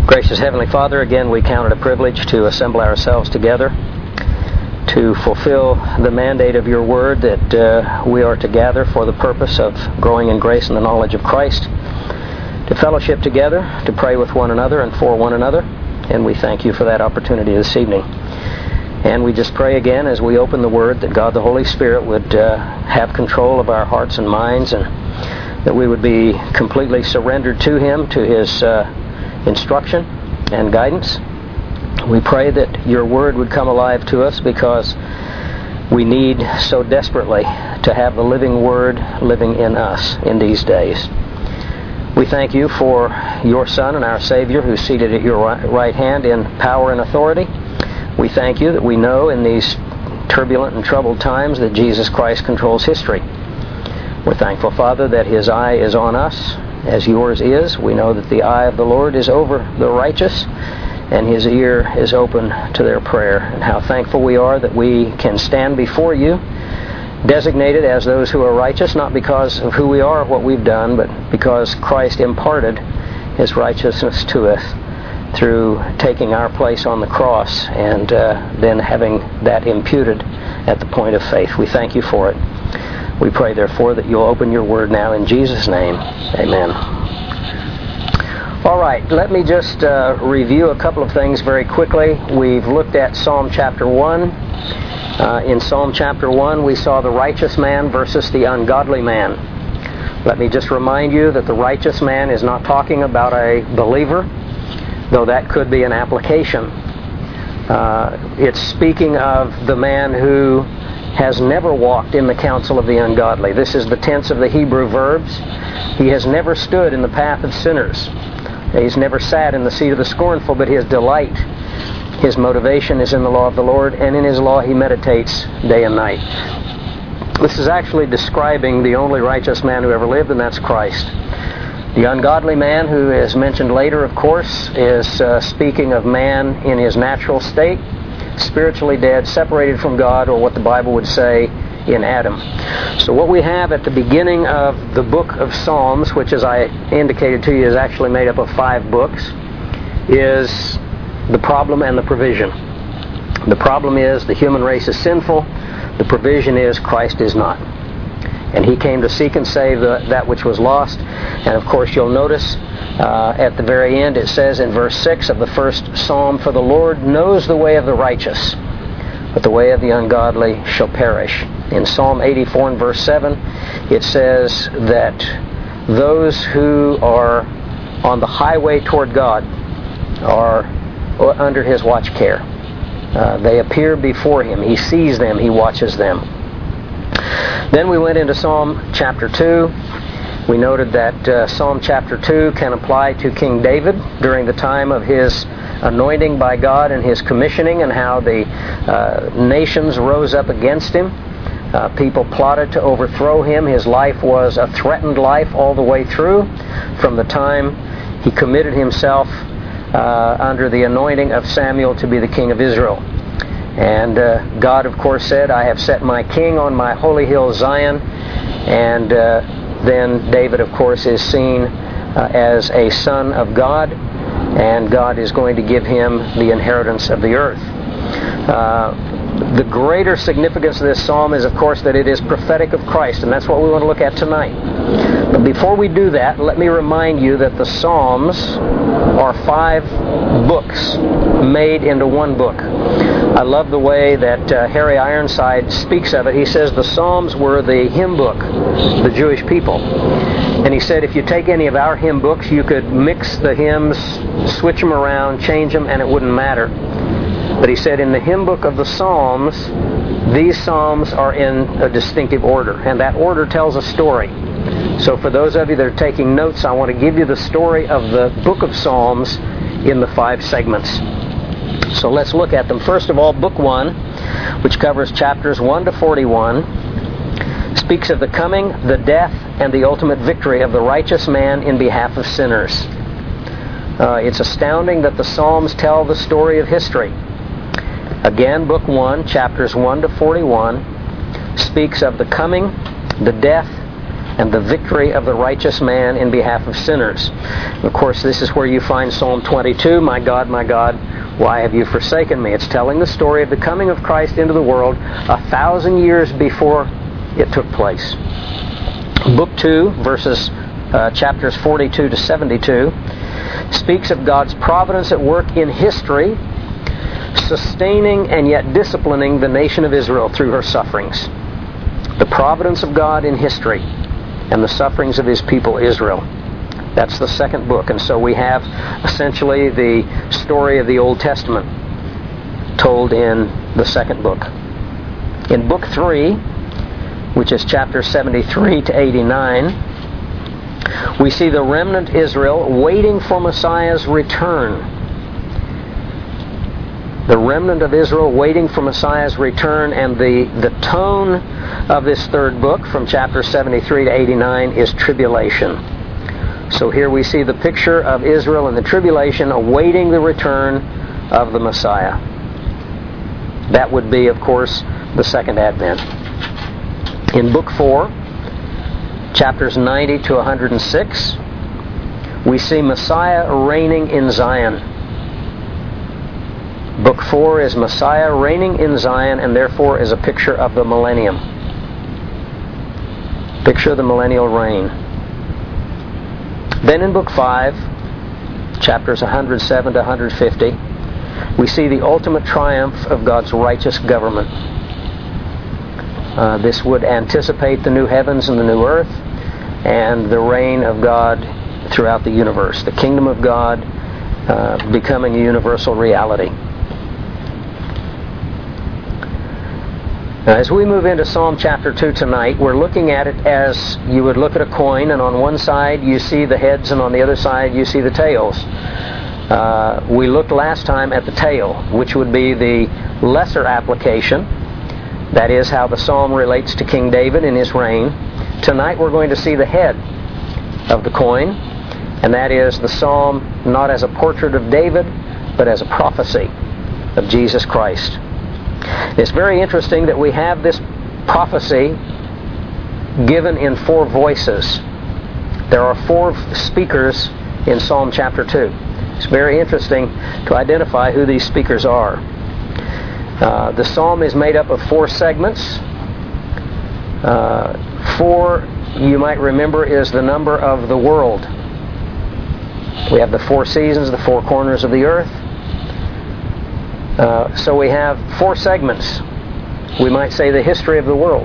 Gracious Heavenly Father, again we count it a privilege to assemble ourselves together to fulfill the mandate of your word that we are to gather for the purpose of growing in grace and the knowledge of Christ, to fellowship together, to pray with one another and for one another, and we thank you for that opportunity this evening. And we just pray again as we open the Word that God the Holy Spirit would have control of our hearts and minds, and that we would be completely surrendered to Him, to His instruction and guidance. We pray that your Word would come alive to us because we need so desperately to have the living Word living in us in these days. We thank you for your Son and our Savior who's seated at your right hand in power and authority. We thank you that we know in these turbulent and troubled times that Jesus Christ controls history. We're thankful, Father, that His eye is on us as yours is. We know that the eye of the Lord is over the righteous and His ear is open to their prayer. And how thankful we are that we can stand before you designated as those who are righteous, not because of who we are or what we've done, but because Christ imparted His righteousness to us through taking our place on the cross and then having that imputed at the point of faith. We thank you for it. We pray, therefore, that you'll open your word now in Jesus' name. Amen. All right, let me just review a couple of things very quickly. We've looked at Psalm chapter 1. In Psalm chapter 1, we saw the righteous man versus the ungodly man. Let me just remind you that the righteous man is not talking about a believer, though that could be an application. It's speaking of the man who has never walked in the counsel of the ungodly. This is the tense of the Hebrew verbs. He has never stood in the path of sinners. He's never sat in the seat of the scornful, but his delight, his motivation is in the law of the Lord, and in His law he meditates day and night. This is actually describing the only righteous man who ever lived, and that's Christ. The ungodly man, who is mentioned later, of course, is speaking of man in his natural state, spiritually dead, separated from God, or what the Bible would say in Adam. So what we have at the beginning of the book of Psalms, which as I indicated to you is actually made up of 5 books, is the problem and the provision. The problem is the human race is sinful. The provision is Christ is not. And He came to seek and save that which was lost. And of course you'll notice at the very end it says in verse 6 of the first psalm, "For the Lord knows the way of the righteous, but the way of the ungodly shall perish." In Psalm 84 and verse 7 it says that those who are on the highway toward God are under His watch care. They appear before Him. He sees them. He watches them. Then we went into Psalm chapter 2. We noted that Psalm chapter 2 can apply to King David during the time of his anointing by God and his commissioning, and how the nations rose up against him. People plotted to overthrow him. His life was a threatened life all the way through, from the time he committed himself under the anointing of Samuel to be the king of Israel. And God, of course, said, "I have set my king on my holy hill Zion." And then David, of course, is seen as a son of God, and God is going to give him the inheritance of the earth. The greater significance of this psalm is, of course, that it is prophetic of Christ, and that's what we want to look at tonight. But before we do that, let me remind you that the Psalms are 5 books made into one book. I love the way that Harry Ironside speaks of it. He says the Psalms were the hymn book of the Jewish people. And he said if you take any of our hymn books, you could mix the hymns, switch them around, change them, and it wouldn't matter. But he said in the hymn book of the Psalms, these Psalms are in a distinctive order, and that order tells a story. So for those of you that are taking notes, I want to give you the story of the book of Psalms in the 5 segments. So let's look at them. First of all, Book 1, which covers chapters 1 to 41, speaks of the coming, the death, and the ultimate victory of the righteous man in behalf of sinners. It's astounding that the Psalms tell the story of history. Again, Book 1, chapters 1 to 41, speaks of the coming, the death, and the victory of the righteous man in behalf of sinners. Of course, this is where you find Psalm 22, my God, why have you forsaken me? It's telling the story of the coming of Christ into the world 1,000 years before it took place. Book 2, chapters 42 to 72, speaks of God's providence at work in history, sustaining and yet disciplining the nation of Israel through her sufferings. The providence of God in history and the sufferings of His people Israel. That's the second book. And so we have essentially the story of the Old Testament told in the second book. In book 3, which is chapters 73 to 89, we see the remnant Israel waiting for Messiah's return. The remnant of Israel waiting for Messiah's return, and the tone of this third book from chapter 73 to 89 is tribulation. So here we see the picture of Israel in the tribulation awaiting the return of the Messiah. That would be, of course, the second advent. In book 4, chapters 90 to 106, we see Messiah reigning in Zion. Book 4 is Messiah reigning in Zion, and therefore is a picture of the millennium. Picture of the millennial reign. Then in book 5, chapters 107 to 150, we see the ultimate triumph of God's righteous government. This would anticipate the new heavens and the new earth and the reign of God throughout the universe. The kingdom of God becoming a universal reality. Now, as we move into Psalm chapter 2 tonight, we're looking at it as you would look at a coin, and on one side you see the heads and on the other side you see the tails. We looked last time at the tail, which would be the lesser application. That is how the psalm relates to King David in his reign. Tonight we're going to see the head of the coin, and that is the psalm not as a portrait of David, but as a prophecy of Jesus Christ. It's very interesting that we have this prophecy given in 4 voices. There are 4 speakers in Psalm chapter 2. It's very interesting to identify who these speakers are. The psalm is made up of 4 segments. 4, you might remember, is the number of the world. We have the 4 seasons, the 4 corners of the earth. So we have 4 segments. We might say the history of the world.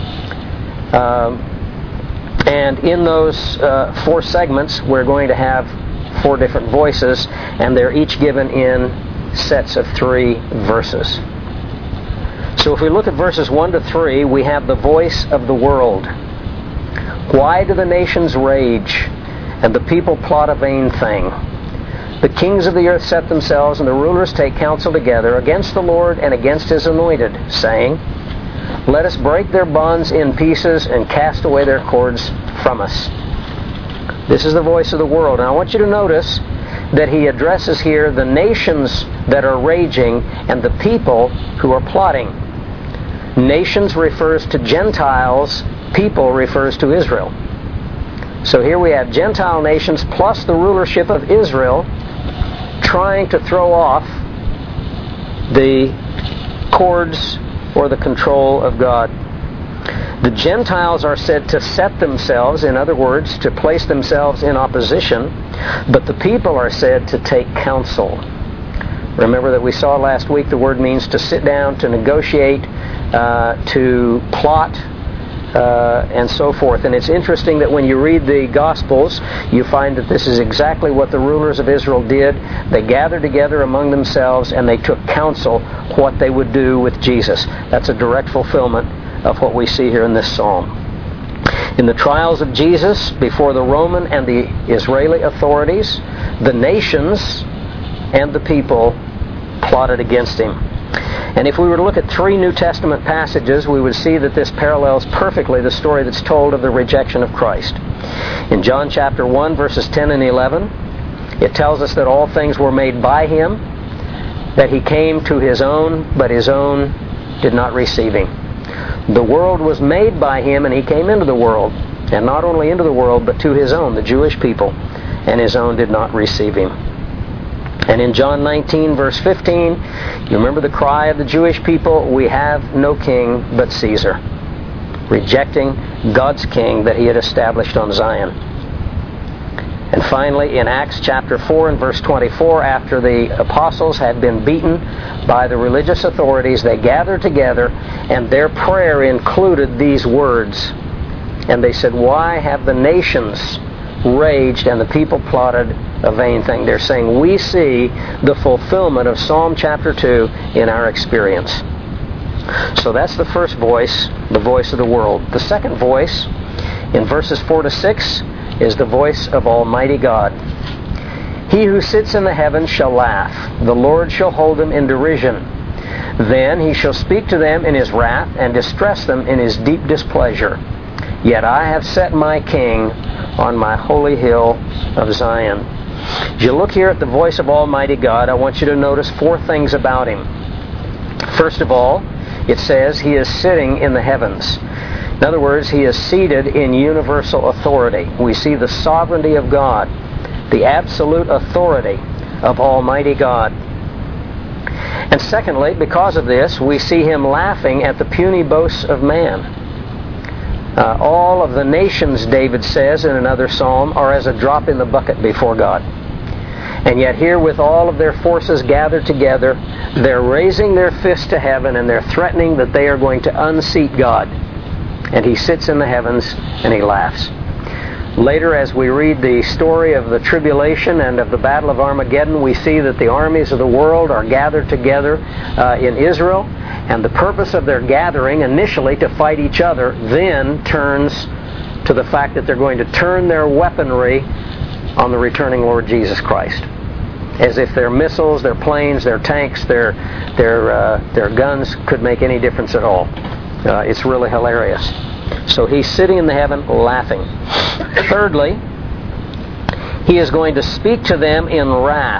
And in those 4 segments, we're going to have 4 different voices, and they're each given in sets of 3 verses. So if we look at verses 1 to 3, we have the voice of the world. Why do the nations rage, and the people plot a vain thing? The kings of the earth set themselves, and the rulers take counsel together against the Lord and against His anointed, saying, let us break their bonds in pieces and cast away their cords from us. This is the voice of the world. And I want you to notice that he addresses here the nations that are raging and the people who are plotting. Nations refers to Gentiles, people refers to Israel. So here we have Gentile nations plus the rulership of Israel trying to throw off the cords or the control of God. The Gentiles are said to set themselves, in other words, to place themselves in opposition, but the people are said to take counsel. Remember that we saw last week the word means to sit down, to negotiate, to plot, and so forth. And it's interesting that when you read the Gospels, you find that this is exactly what the rulers of Israel did. They gathered together among themselves and they took counsel what they would do with Jesus. That's a direct fulfillment of what we see here in this psalm. In the trials of Jesus before the Roman and the Israeli authorities, the nations and the people plotted against him. And if we were to look at 3 New Testament passages, we would see that this parallels perfectly the story that's told of the rejection of Christ. In John chapter 1, verses 10 and 11, it tells us that all things were made by Him, that He came to His own, but His own did not receive Him. The world was made by Him, and He came into the world, And not only into the world, but to His own, the Jewish people. And His own did not receive Him. And in John 19, verse 15, you remember the cry of the Jewish people, "We have no king but Caesar," rejecting God's king that He had established on Zion. And finally, in Acts chapter 4 and verse 24, after the apostles had been beaten by the religious authorities, they gathered together, and their prayer included these words. And they said, "Why have the nations raged and the people plotted a vain thing?" They're saying, we see the fulfillment of Psalm chapter 2 in our experience. So that's the first voice, the voice of the world. The second voice, in verses 4 to 6, is the voice of Almighty God. "He who sits in the heavens shall laugh. The Lord shall hold them in derision. Then He shall speak to them in His wrath and distress them in His deep displeasure. Yet I have set my King on my holy hill of Zion." As you look here at the voice of Almighty God, I want you to notice 4 things about Him. First of all, it says He is sitting in the heavens. In other words, He is seated in universal authority. We see the sovereignty of God, the absolute authority of Almighty God. And secondly, because of this, we see Him laughing at the puny boasts of man. All of the nations, David says in another psalm, are as a drop in the bucket before God. And yet here, with all of their forces gathered together, they're raising their fist to heaven and they're threatening that they are going to unseat God. And He sits in the heavens and He laughs. Later, as we read the story of the tribulation and of the Battle of Armageddon, we see that the armies of the world are gathered together in Israel, and the purpose of their gathering, initially to fight each other, then turns to the fact that they're going to turn their weaponry on the returning Lord Jesus Christ. As if their missiles, their planes, their tanks, their guns could make any difference at all. It's really hilarious. So He's sitting in the heaven laughing. Thirdly, He is going to speak to them in wrath.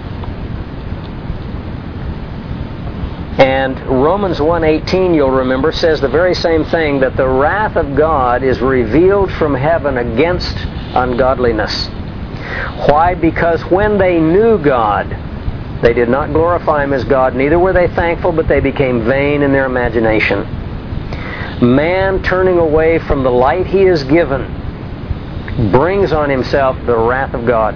And Romans 1:18, you'll remember, says the very same thing, that the wrath of God is revealed from heaven against ungodliness. Why? Because when they knew God, they did not glorify Him as God, neither were they thankful, but they became vain in their imagination. Man, turning away from the light he is given, brings on himself the wrath of God.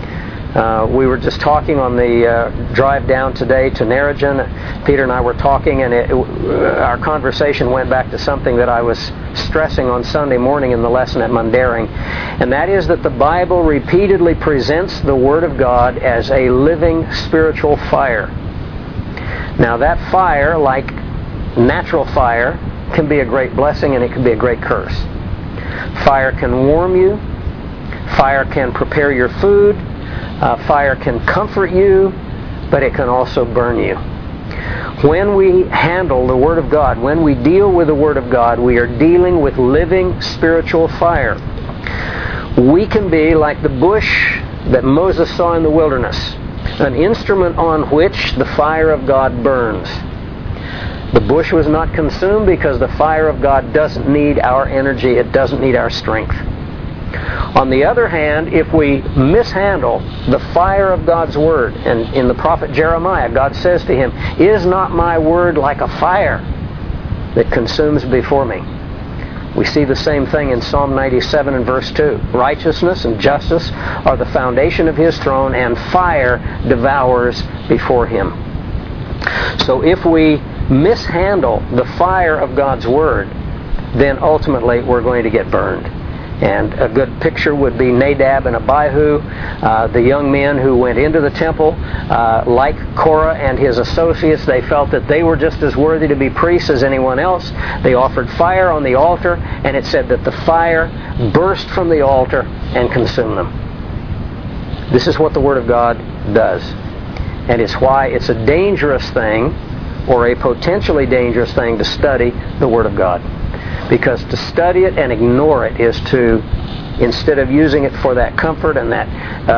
We were just talking on the drive down today to Narragansett. Peter and I were talking, and our conversation went back to something that I was stressing on Sunday morning in the lesson at Mundaring, and that is that the Bible repeatedly presents the Word of God as a living spiritual fire. Now that fire, like natural fire, can be a great blessing and it can be a great curse. Fire can warm you. Fire can prepare your food. Fire can comfort you, but it can also burn you. When we handle the Word of God, when we deal with the Word of God, we are dealing with living spiritual fire. We can be like the bush that Moses saw in the wilderness, an instrument on which the fire of God burns. The bush was not consumed because the fire of God doesn't need our energy, it doesn't need our strength. On the other hand, if we mishandle the fire of God's Word, and in the prophet Jeremiah, God says to him, "Is not my Word like a fire that consumes before me?" We see the same thing in Psalm 97 and verse 2. Righteousness and justice are the foundation of His throne, and fire devours before Him. So if we mishandle the fire of God's Word, then ultimately we're going to get burned. And a good picture would be Nadab and Abihu, the young men who went into the temple. Like Korah and his associates, they felt that they were just as worthy to be priests as anyone else. They offered fire on the altar, and it said that the fire burst from the altar and consumed them. This is what the Word of God does. And it's why it's a dangerous thing, or a potentially dangerous thing, to study the Word of God. Because to study it and ignore it is to, instead of using it for that comfort and that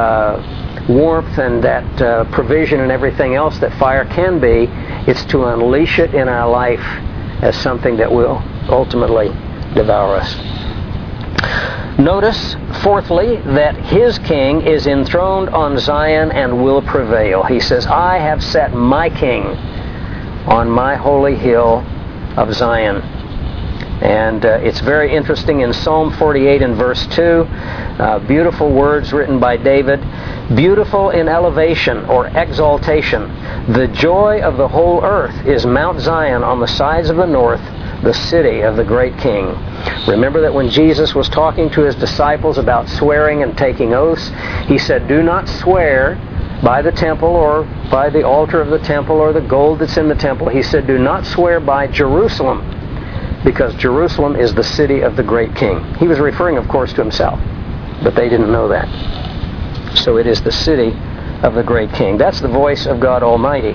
warmth and that provision and everything else that fire can be, it's to unleash it in our life as something that will ultimately devour us. Notice, fourthly, that his king is enthroned on Zion and will prevail. He says, I have set my king on my holy hill of Zion. And it's very interesting in Psalm 48 and verse 2, beautiful words written by David, beautiful in elevation or exaltation. The joy of the whole earth is Mount Zion on the sides of the north, the city of the great king. Remember that when Jesus was talking to his disciples about swearing and taking oaths, he said, do not swear by the temple or by the altar of the temple or the gold that's in the temple. He said, do not swear by Jerusalem, because Jerusalem is the city of the great king. He was referring, of course, to himself, but they didn't know that. So it is the city of the great king. That's the voice of God Almighty.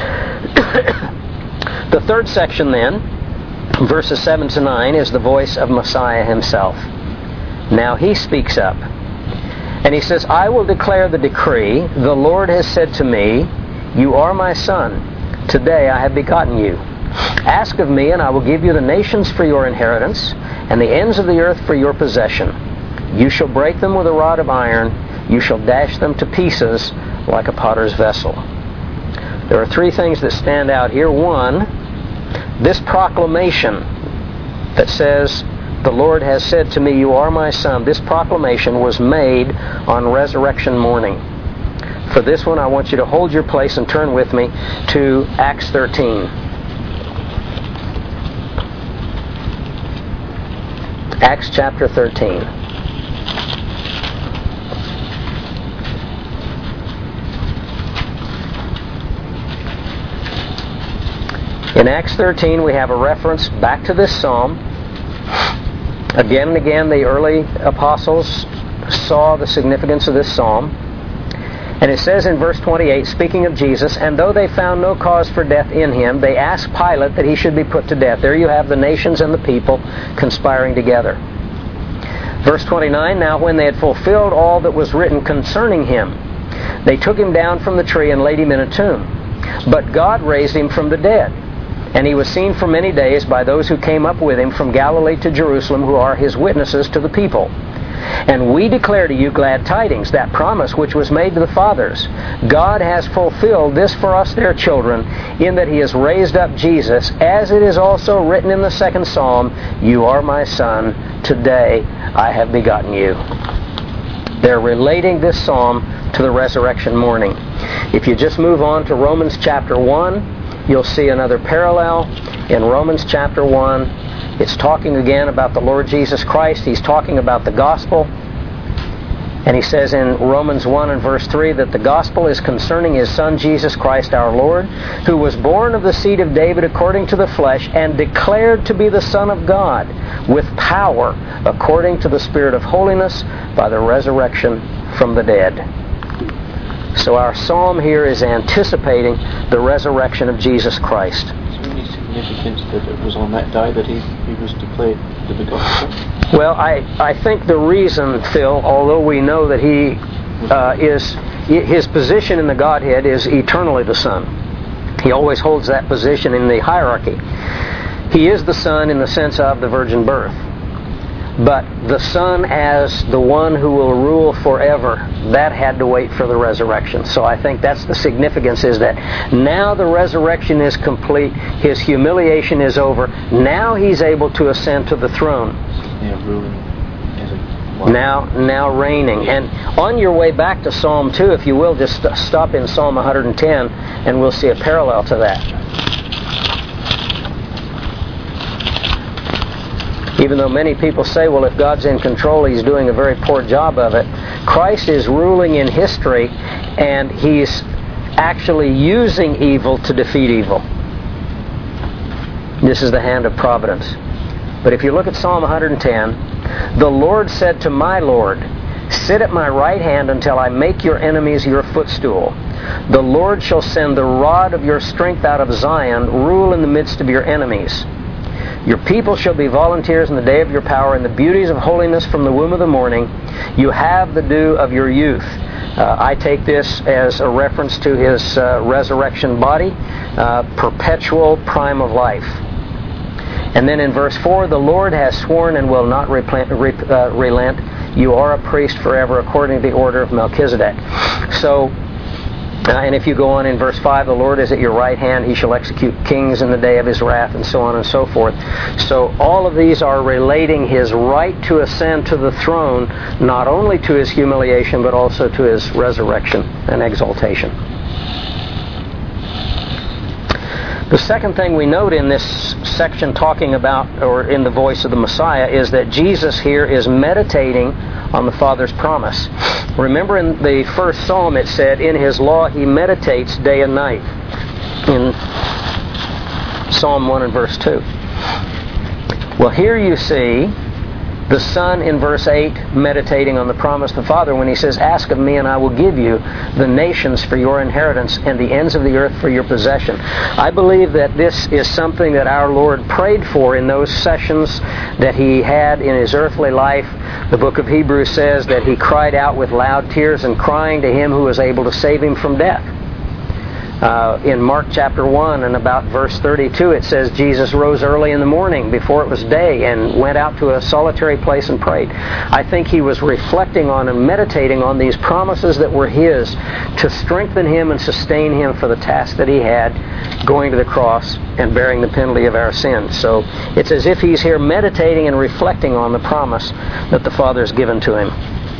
The third section then, verses 7 to 9, is the voice of Messiah himself. Now he speaks up. And he says, I will declare the decree. The Lord has said to me, you are my son. Today I have begotten you. Ask of me, and I will give you the nations for your inheritance, and the ends of the earth for your possession. You shall break them with a rod of iron. You shall dash them to pieces like a potter's vessel. There are three things that stand out here. One, this proclamation that says, the Lord has said to me, you are my son. This proclamation was made on resurrection morning. For this one, I want you to hold your place and turn with me to Acts 13. Acts chapter 13. In Acts 13, we have a reference back to this psalm. Again and again, the early apostles saw the significance of this psalm. And it says in verse 28, speaking of Jesus, and though they found no cause for death in him, they asked Pilate that he should be put to death. There you have the nations and the people conspiring together. Verse 29, now when they had fulfilled all that was written concerning him, they took him down from the tree and laid him in a tomb. But God raised him from the dead. And he was seen for many days by those who came up with him from Galilee to Jerusalem, who are his witnesses to the people. And we declare to you glad tidings, that promise which was made to the fathers. God has fulfilled this for us their children, in that he has raised up Jesus, as it is also written in the second psalm, you are my son, today I have begotten you. They're relating this psalm to the resurrection morning. If you just move on to Romans chapter 1, you'll see another parallel. In Romans chapter 1, it's talking again about the Lord Jesus Christ. He's talking about the gospel. And he says in Romans 1 and verse 3 that the gospel is concerning his Son Jesus Christ our Lord, who was born of the seed of David according to the flesh, and declared to be the Son of God with power according to the Spirit of holiness by the resurrection from the dead. So our psalm here is anticipating the resurrection of Jesus Christ. Any significance that it was on that day that he was declared to be God? Well, I think the reason, Phil, although we know that his position in the Godhead is eternally the Son. He always holds that position in the hierarchy. He is the Son in the sense of the virgin birth. But the Son as the one who will rule forever, that had to wait for the resurrection. So I think that's the significance, is that now the resurrection is complete, his humiliation is over, now he's able to ascend to the throne. Yeah, ruling as a now reigning. And on your way back to Psalm 2, if you will, just stop in Psalm 110 and we'll see a parallel to that. Even though many people say, well, if God's in control, he's doing a very poor job of it. Christ is ruling in history, and he's actually using evil to defeat evil. This is the hand of providence. But if you look at Psalm 110, the Lord said to my Lord, sit at my right hand until I make your enemies your footstool. The Lord shall send the rod of your strength out of Zion, rule in the midst of your enemies. Your people shall be volunteers in the day of your power, and the beauties of holiness from the womb of the morning. You have the dew of your youth. I take this as a reference to his resurrection body, perpetual prime of life. And then in verse 4, the Lord has sworn and will not relent. you are a priest forever according to the order of Melchizedek. So, and if you go on in verse 5, the Lord is at your right hand, he shall execute kings in the day of his wrath, and so on and so forth. So all of these are relating his right to ascend to the throne, not only to his humiliation, but also to his resurrection and exaltation. The second thing we note in this section talking about, or in the voice of the Messiah, is that Jesus here is meditating on the Father's promise. Remember in the first psalm it said, in his law he meditates day and night. In Psalm 1 and verse 2. Well, here you see the Son in verse 8 meditating on the promise of the Father when he says, ask of me and I will give you the nations for your inheritance and the ends of the earth for your possession. I believe that this is something that our Lord prayed for in those sessions that he had in his earthly life. The book of Hebrews says that he cried out with loud tears and crying to him who was able to save him from death. In Mark chapter 1 and about verse 32 it says Jesus rose early in the morning before it was day and went out to a solitary place and prayed. I think he was reflecting on and meditating on these promises that were his to strengthen him and sustain him for the task that he had, going to the cross and bearing the penalty of our sins. So it's as if he's here meditating and reflecting on the promise that the Father has given to him.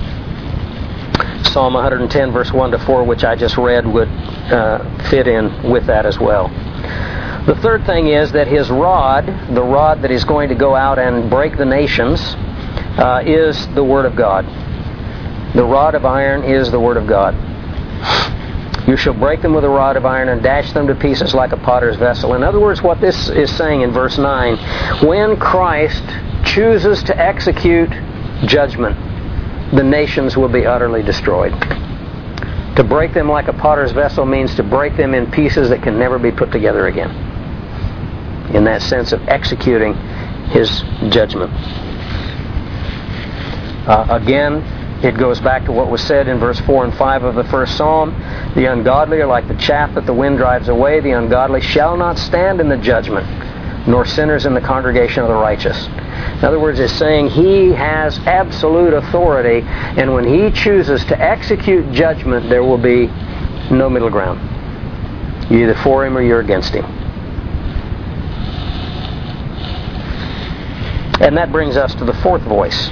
Psalm 110 verse 1 to 4, which I just read, would fit in with that as well. The third thing is that his rod, the rod that is going to go out and break the nations, is the Word of God. The rod of iron is the Word of God. You shall break them with a rod of iron and dash them to pieces like a potter's vessel. In other words, what this is saying in verse 9, when Christ chooses to execute judgment, the nations will be utterly destroyed. To break them like a potter's vessel means to break them in pieces that can never be put together again. In that sense of executing his judgment. Again, it goes back to what was said in verse 4 and 5 of the first psalm. The ungodly are like the chaff that the wind drives away. The ungodly shall not stand in the judgment, nor sinners in the congregation of the righteous. In other words, it's saying he has absolute authority, and when he chooses to execute judgment, there will be no middle ground. You're either for him or you're against him. And that brings us to the fourth voice.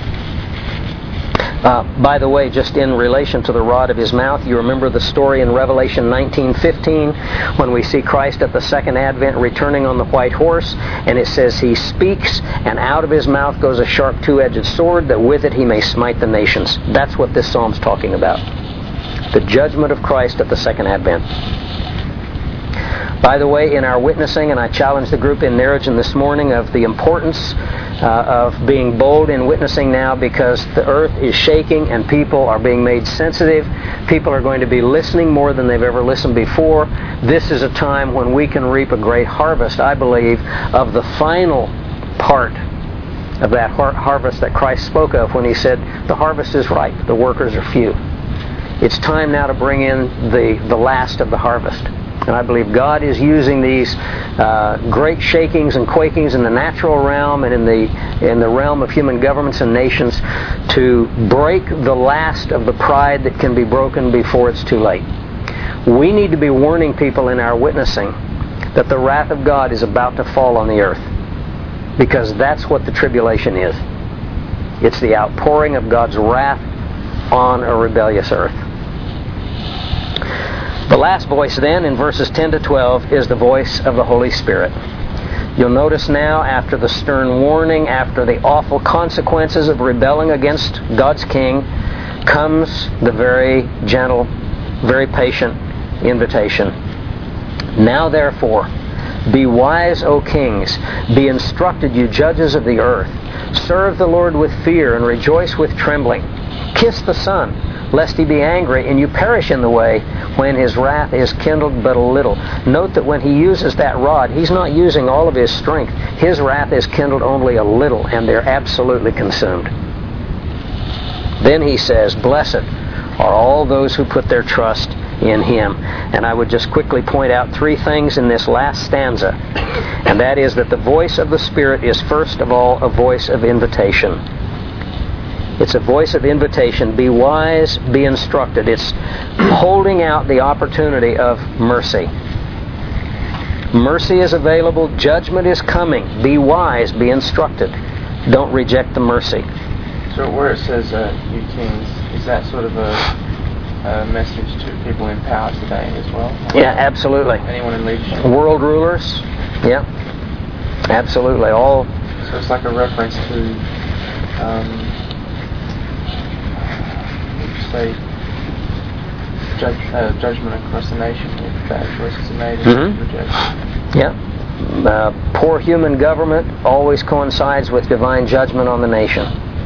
By the way, just in relation to the rod of his mouth, you remember the story in Revelation 19:15 when we see Christ at the second advent returning on the white horse, and it says he speaks, and out of his mouth goes a sharp two-edged sword, that with it he may smite the nations. That's what this psalm's talking about. The judgment of Christ at the second advent. By the way, in our witnessing, and I challenged the group in Narragansett this morning of the importance of being bold in witnessing now, because the earth is shaking and people are being made sensitive. People are going to be listening more than they've ever listened before. This is a time when we can reap a great harvest, I believe, of the final part of that harvest that Christ spoke of when he said, the harvest is ripe, the workers are few. It's time now to bring in the last of the harvest. And I believe God is using these great shakings and quakings in the natural realm and in the realm of human governments and nations to break the last of the pride that can be broken before it's too late. We need to be warning people in our witnessing that the wrath of God is about to fall on the earth, because that's what the tribulation is. It's the outpouring of God's wrath on a rebellious earth. The last voice then, in verses 10 to 12, is the voice of the Holy Spirit. You'll notice now, after the stern warning, after the awful consequences of rebelling against God's King, comes the very gentle, very patient invitation. Now therefore, be wise, O kings, be instructed, you judges of the earth. Serve the Lord with fear and rejoice with trembling. Kiss the Son, lest he be angry and you perish in the way when his wrath is kindled but a little. Note that when he uses that rod, he's not using all of his strength. His wrath is kindled only a little, and they're absolutely consumed. Then he says, blessed are all those who put their trust in him. And I would just quickly point out three things in this last stanza, and that is that the voice of the Spirit is first of all a voice of invitation. It's a voice of invitation. Be wise, be instructed. It's holding out the opportunity of mercy. Mercy is available. Judgment is coming. Be wise, be instructed. Don't reject the mercy. So where it says, you kings, is that sort of a message to people in power today as well? Yeah, absolutely. Anyone in leadership? World rulers. Yeah, absolutely. All. So it's like a reference to, judgment across the nation if bad choices are made and rejected. Yeah. Poor human government always coincides with divine judgment on the nation.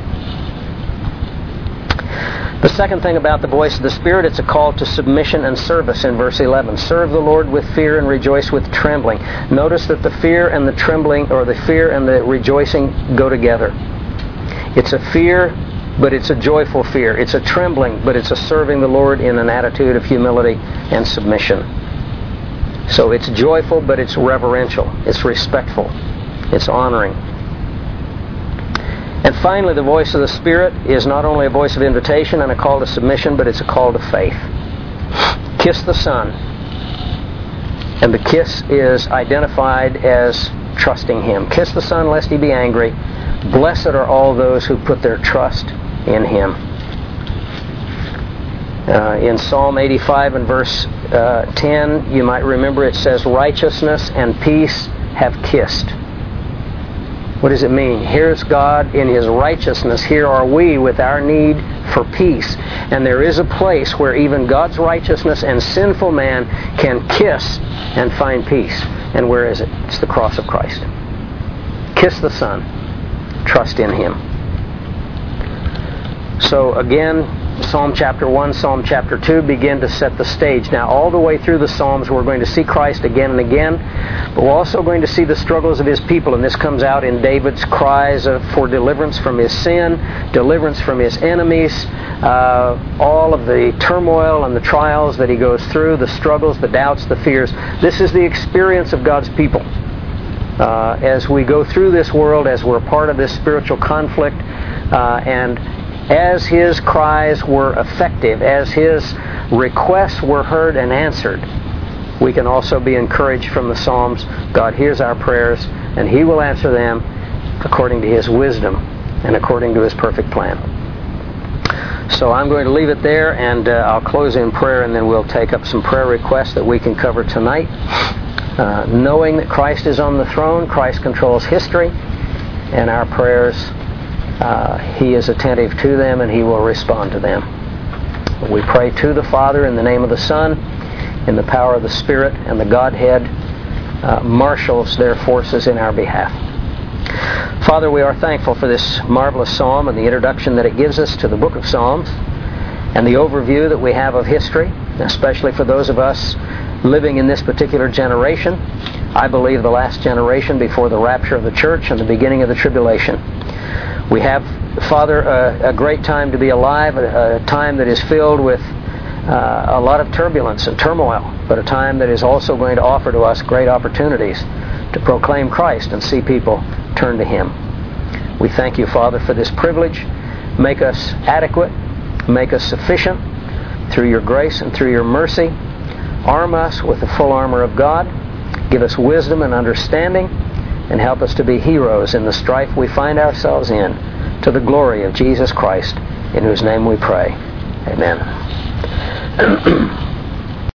The second thing about the voice of the Spirit, it's a call to submission and service in verse 11. Serve the Lord with fear and rejoice with trembling. Notice that the fear and the trembling, or the fear and the rejoicing, go together. It's a fear, but it's a joyful fear. It's a trembling, but it's a serving the Lord in an attitude of humility and submission. So it's joyful, but it's reverential. It's respectful. It's honoring. And finally, the voice of the Spirit is not only a voice of invitation and a call to submission, but it's a call to faith. Kiss the Son. And the kiss is identified as trusting Him. Kiss the Son lest He be angry. Blessed are all those who put their trust in Him. In Psalm 85 and verse 10, you might remember it says, righteousness and peace have kissed. What does it mean? Here's God in His righteousness. Here are we with our need for peace. And there is a place where even God's righteousness and sinful man can kiss and find peace. And where is it? It's the cross of Christ. Kiss the Son. Trust in Him. So again, Psalm chapter 1, Psalm chapter 2 begin to set the stage. Now, all the way through the Psalms, we're going to see Christ again and again, but we're also going to see the struggles of His people, and this comes out in David's cries for deliverance from his sin, deliverance from his enemies, all of the turmoil and the trials that he goes through, the struggles, the doubts, the fears. This is the experience of God's people. As we go through this world, as we're a part of this spiritual conflict, and as His cries were effective, as His requests were heard and answered, we can also be encouraged from the Psalms. God hears our prayers, and He will answer them according to His wisdom and according to His perfect plan. So I'm going to leave it there, and I'll close in prayer, and then we'll take up some prayer requests that we can cover tonight. Knowing that Christ is on the throne, Christ controls history, and our prayers, He is attentive to them, and He will respond to them. We pray to the Father in the name of the Son, in the power of the Spirit, and the Godhead marshals their forces in our behalf. Father, we are thankful for this marvelous psalm and the introduction that it gives us to the book of Psalms, and the overview that we have of history, especially for those of us living in this particular generation. I believe the last generation before the rapture of the church and the beginning of the tribulation. We have, Father, a great time to be alive, a time that is filled with a lot of turbulence and turmoil, but a time that is also going to offer to us great opportunities to proclaim Christ and see people turn to Him. We thank You, Father, for this privilege. Make us adequate, make us sufficient through Your grace and through Your mercy. Arm us with the full armor of God. Give us wisdom and understanding, and help us to be heroes in the strife we find ourselves in, to the glory of Jesus Christ, in whose name we pray. Amen.